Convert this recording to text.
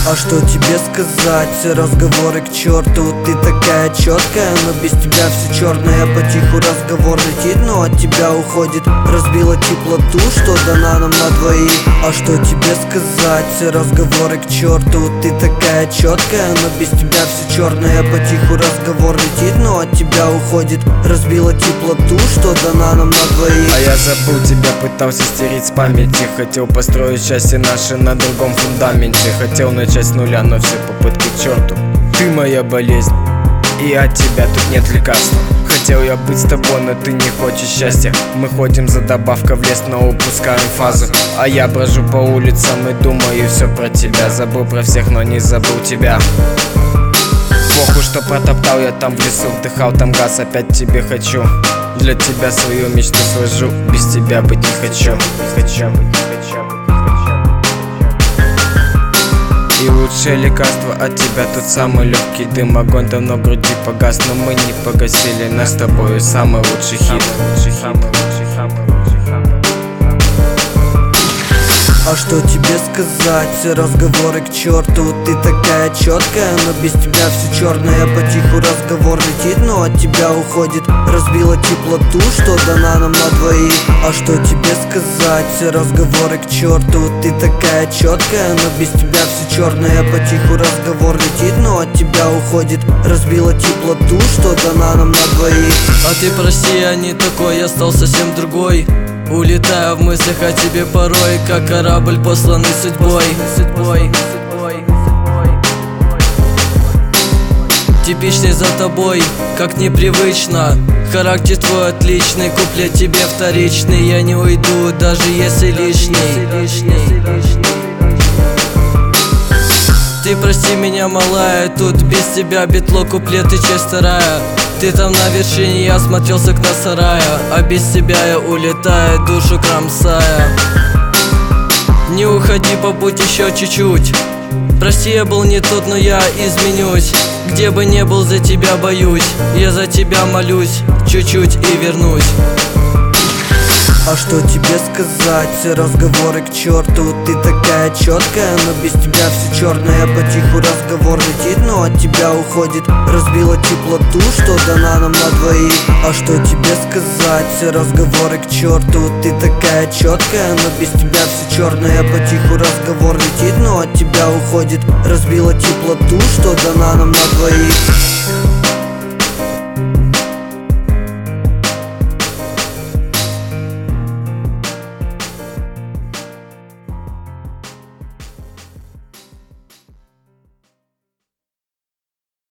А что тебе сказать? Все разговоры к черту. Ты такая четкая, но без тебя все черное. Потиху разговор летит, но от тебя уходит. Разбила теплоту, что дана нам на двоих. А что тебе сказать? Все разговоры к черту. Ты такая четкая, но без тебя все черное. Потиху разговор летит, но от тебя уходит. Разбила теплоту, что дана нам на двоих. А я забыл тебя, пытался стереть с памяти. Хотел построить счастье наше на другом фундаменте. Хотел начать с нуля, но все попытки к черту. Ты моя болезнь, и от тебя тут нет лекарства. Хотел я быть с тобой, но ты не хочешь счастья. Мы ходим за добавкой в лес, но упускаем фазу. А я брожу по улицам и думаю все про тебя. Забыл про всех, но не забыл тебя. Похуй, что протоптал я там в лесу, вдыхал там газ, опять тебе хочу. Для тебя свою мечту сложу, без тебя быть не хочу. И лучшее лекарство от тебя тот самый легкий дым. Огонь давно в груди погас, но мы не погасили. Наш с тобою самый лучший хит. А что тебе сказать? Все разговоры к черту. Ты такая четкая, но без тебя все черное. Потиху разговор летит, но от тебя уходит. Разбила теплоту, что дана нам на двоих. А что тебе сказать? Все разговоры к черту. Ты такая четкая, но без тебя все черное. Потиху разговор летит, но от тебя уходит. Разбила теплоту, что дана нам на двоих. А ты прости, я не такой, я стал совсем другой. Улетаю в мыслях о тебе порой, как корабль, посланный судьбой. Типичный за тобой, как непривычно. Характер твой отличный, куплет тебе вторичный. Я не уйду, даже если лишний. Ты прости меня, малая, тут без тебя битло, куплеты, часть вторая. Ты там на вершине, я смотрел с окна сарая. А без тебя я улетаю, душу кромсая. Не уходи, побудь еще чуть-чуть. Прости, я был не тот, но я изменюсь. Где бы не был, за тебя боюсь. Я за тебя молюсь, чуть-чуть и вернусь. А что тебе сказать? Все разговоры к черту. Ты такая четкая, но без тебя все черное. Потиху разговор летит, но от тебя уходит. Разбила теплоту, что дана нам на двоих. А что тебе сказать? Все разговоры к черту. Ты такая четкая, но без тебя все черное. Потиху разговор летит, но от тебя уходит. Разбила теплоту, что дана нам на двоих.